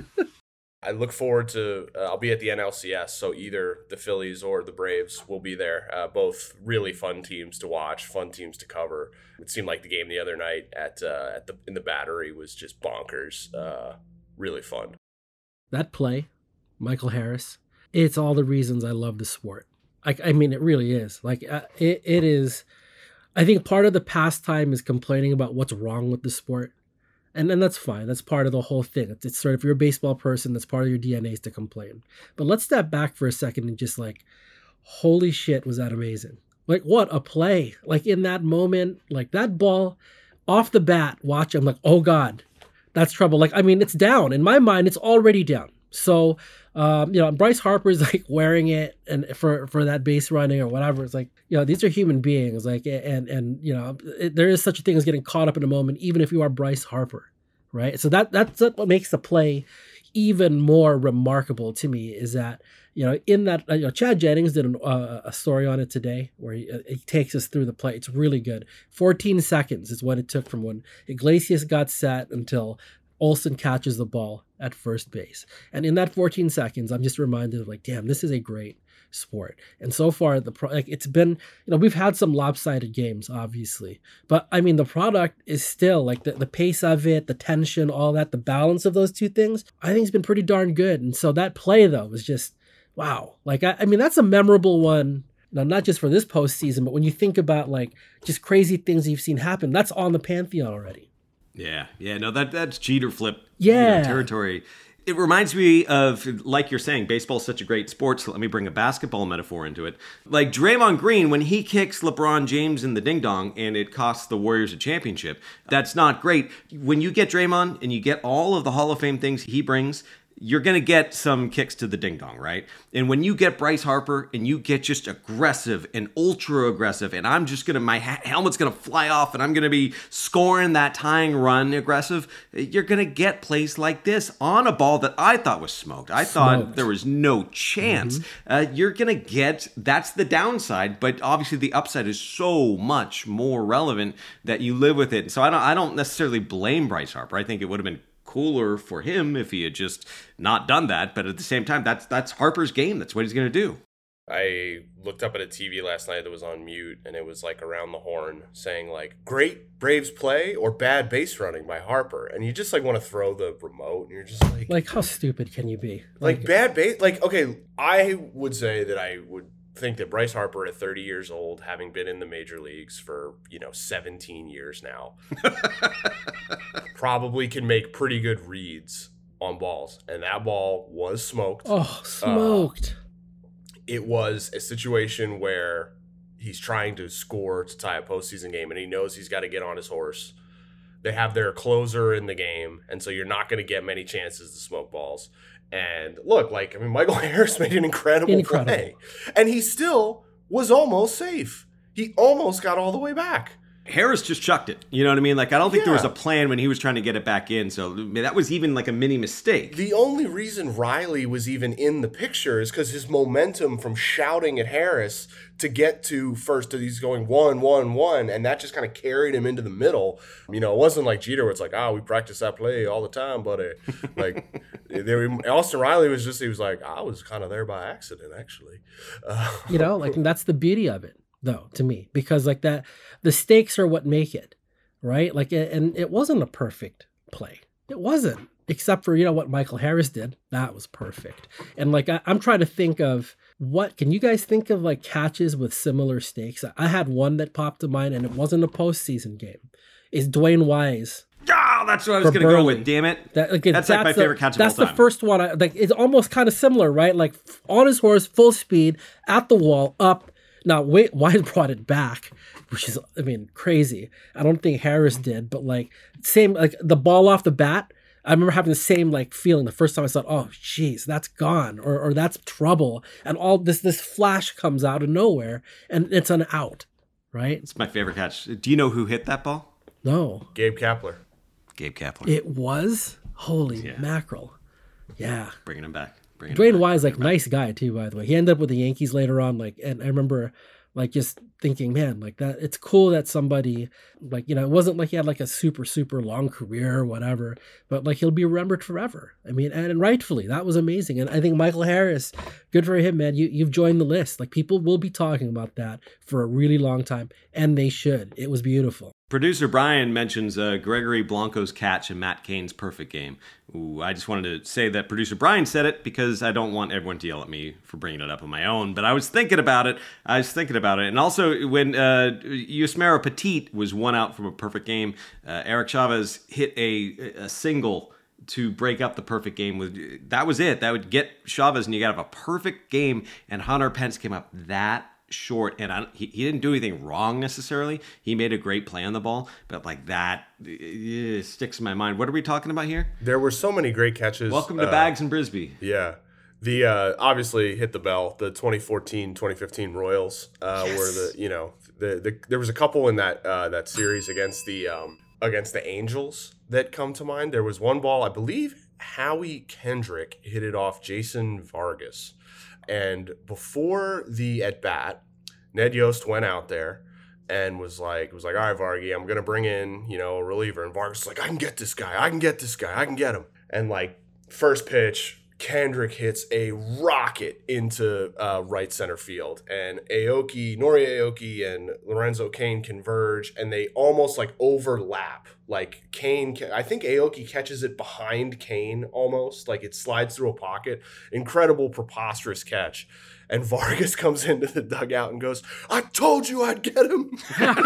I look forward to, uh, I'll be at the N L C S, so either the Phillies or the Braves will be there. Uh, both really fun teams to watch, fun teams to cover. It seemed like the game the other night at uh, at the in the Battery was just bonkers, uh, really fun. That play, Michael Harris, it's all the reasons I love the sport. I, I mean, it really is. Like, uh, it it is... I think part of the pastime is complaining about what's wrong with the sport. And then that's fine. That's part of the whole thing. It's, it's sort of, if you're a baseball person, that's part of your D N A is to complain. But let's step back for a second and just like, holy shit, was that amazing. Like, what a play. Like, in that moment, like that ball off the bat, watch, I'm like, oh God, that's trouble. Like, I mean, it's down. In my mind, it's already down. So, um, you know, Bryce Harper's like wearing it and for, for that base running or whatever. It's like, you know, these are human beings. Like, and, and, you know, it, there is such a thing as getting caught up in a moment, even if you are Bryce Harper. Right. So that, that's what makes the play even more remarkable to me is that, you know, in that, you know, Chad Jennings did an, uh, a story on it today where he, uh, he takes us through the play. It's really good. fourteen seconds is what it took from when Iglesias got set until Olsen catches the ball at first base. And in that fourteen seconds, I'm just reminded of like, damn, this is a great sport. And so far, the pro- like it's been, you know, we've had some lopsided games, obviously. But I mean, the product is still like the, the pace of it, the tension, all that, the balance of those two things, I think it's been pretty darn good. And so that play, though, was just, wow. Like, I, I mean, that's a memorable one. Now, not just for this postseason, but when you think about like just crazy things you've seen happen, that's on the Pantheon already. Yeah, yeah, no, that that's Jeter flip yeah. you know, territory. It reminds me of, like you're saying, baseball's such a great sport, so let me bring a basketball metaphor into it. Like Draymond Green, when he kicks LeBron James in the ding-dong and it costs the Warriors a championship, that's not great. When you get Draymond and you get all of the Hall of Fame things he brings, you're going to get some kicks to the ding-dong, right? And when you get Bryce Harper and you get just aggressive and ultra-aggressive, and I'm just going to, my ha- helmet's going to fly off and I'm going to be scoring that tying run aggressive, you're going to get plays like this on a ball that I thought was smoked. I thought smoked. There was no chance. Mm-hmm. Uh, you're going to get, that's the downside, but obviously the upside is so much more relevant that you live with it. So I don't, I don't necessarily blame Bryce Harper. I think it would have been cooler for him if he had just not done that, but at the same time, that's that's Harper's game. That's what he's going to do. I looked up at a T V last night that was on mute, and it was like around the horn saying like, great Braves play or bad base running by Harper. And you just like want to throw the remote, and you're just like... Like, how stupid can you be? Like, like bad base... Like, okay, I would say that I would think that Bryce Harper at thirty years old, having been in the major leagues for, you know, seventeen years now, probably can make pretty good reads on balls. And that ball was smoked. Oh, smoked. Uh, it was a situation where he's trying to score to tie a postseason game, and he knows he's got to get on his horse. They have their closer in the game, and so you're not going to get many chances to smoke balls. And look, like, I mean, Michael Harris made an incredible, incredible play. And he still was almost safe. He almost got all the way back. Harris just chucked it. You know what I mean? Like, I don't think Yeah. there was a plan when he was trying to get it back in. So that was even like a mini mistake. The only reason Riley was even in the picture is because his momentum from shouting at Harris to get to first, he's going one, one, one, and that just kind of carried him into the middle. You know, it wasn't like Jeter where it's like, ah, oh, we practice that play all the time, buddy. Like, there, Austin Riley was just, he was like, I was kind of there by accident, actually. Uh, You know, like, and that's the beauty of it, though, to me, because like that, the stakes are what make it, right? Like, and it wasn't a perfect play. It wasn't, except for, you know, what Michael Harris did. That was perfect. And like, I, I'm trying to think of what, can you guys think of like catches with similar stakes? I had one that popped to mind, and it wasn't a postseason game. Is Dwayne Wise. Oh, that's what I was going to go with. Damn it. That, like, that's, that's like my the, favorite catch of That's all the time. first one. I, like, it's almost kind of similar, right? Like on his horse, full speed, at the wall, up. Now, wait, Wise brought it back, which is, I mean, crazy. I don't think Harris did, but like same, like the ball off the bat. I remember having the same like feeling the first time I saw, oh, geez, that's gone, or or that's trouble, and all this this flash comes out of nowhere, and it's an out, right? It's my favorite catch. Do you know who hit that ball? No, Gabe Kapler. Gabe Kapler. It was holy Yeah. mackerel, yeah. Bringing him back. Bringing Dwayne him back. Wise, like, nice guy too, by the way. He ended up with the Yankees later on, like, and I remember, like, just thinking, man, like that. It's cool that somebody, like, you know, it wasn't like he had like a super super long career or whatever, but like he'll be remembered forever. I mean, and, and rightfully, that was amazing. And I think Michael Harris, good for him, man. You you've joined the list. Like, people will be talking about that for a really long time, and they should. It was beautiful. Producer Brian mentions uh, Gregory Blanco's catch and Matt Cain's perfect game. Ooh, I just wanted to say that producer Brian said it because I don't want everyone to yell at me for bringing it up on my own. But I was thinking about it. I was thinking about it. And also, when uh, Yusmeiro Petit was one out from a perfect game, uh, Eric Chavez hit a, a single to break up the perfect game. With that was it. That would get Chavez, and you got to have a perfect game. And Hunter Pence came up that short, and I, he, he didn't do anything wrong necessarily. He made a great play on the ball, but like that it, it sticks in my mind. What are we talking about here? There were so many great catches. Welcome to uh, Bags and Brisbee. Yeah. The uh, obviously hit the bell. The twenty fourteen twenty fifteen Royals uh, yes. were the you know the, the there was a couple in that uh, that series against the um, against the Angels that come to mind. There was one ball, I believe Howie Kendrick hit it off Jason Vargas. And before the at bat, Ned Yost went out there and was like, was like, all right, Vargy, I'm gonna bring in, you know, a reliever. And Vargas was like, I can get this guy, I can get this guy, I can get him. And like first pitch, Kendrick hits a rocket into uh, right center field, and Aoki, Nori Aoki, and Lorenzo Cain converge, and they almost like overlap. Like Cain, I think Aoki catches it behind Cain almost, like it slides through a pocket. Incredible, preposterous catch. And Vargas comes into the dugout and goes, I told you I'd get him.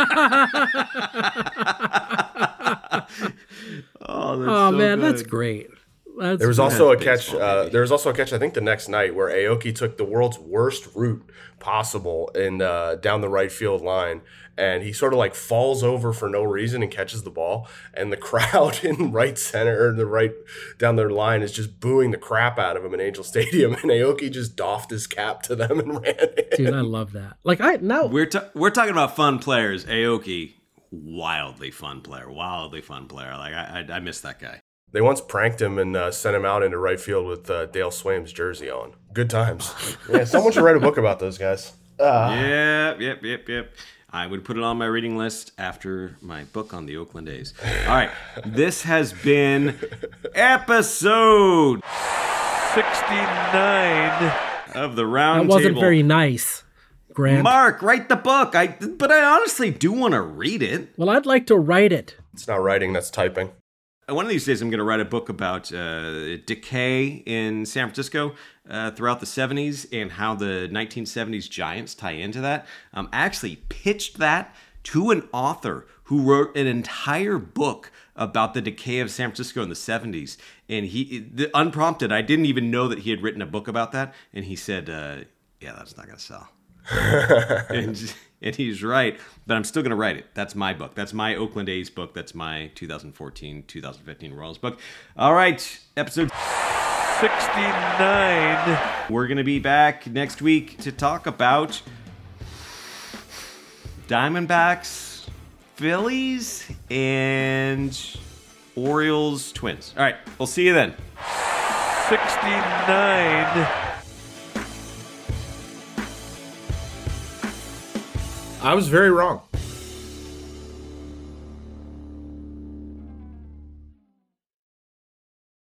oh, that's oh so man, good. that's great. That's there was great. also a catch. Uh, there was also a catch. I think the next night where Aoki took the world's worst route possible and uh, down the right field line, and he sort of like falls over for no reason and catches the ball, and the crowd in right center, or the right down their line, is just booing the crap out of him in Angel Stadium, and Aoki just doffed his cap to them and ran in. Dude, I love that. Like I now we're ta- we're talking about fun players. Aoki, wildly fun player, wildly fun player. Like I I, I miss that guy. They once pranked him and uh, sent him out into right field with uh, Dale Swaim's jersey on. Good times. Yeah, someone should write a book about those guys. Uh. Yep, yep, yep, yep. I would put it on my reading list after my book on the Oakland A's. All right, this has been episode sixty-nine of the Round That wasn't Table. very nice, Grant. Mark, write the book. I, but I honestly do want to read it. Well, I'd like to write it. It's not writing, that's typing. One of these days, I'm going to write a book about uh, decay in San Francisco uh, throughout the seventies and how the nineteen seventies Giants tie into that. Um, I actually pitched that to an author who wrote an entire book about the decay of San Francisco in the seventies. And he, the, unprompted, I didn't even know that he had written a book about that. And he said, uh, yeah, that's not going to sell. and, and he's right, but I'm still going to write it. That's my book. That's my Oakland A's book. That's my twenty fourteen twenty fifteen Royals book. All right, episode sixty-nine. We're going to be back next week to talk about Diamondbacks Phillies and Orioles, Twins. All right, we'll see you then. sixty-nine. I was very wrong.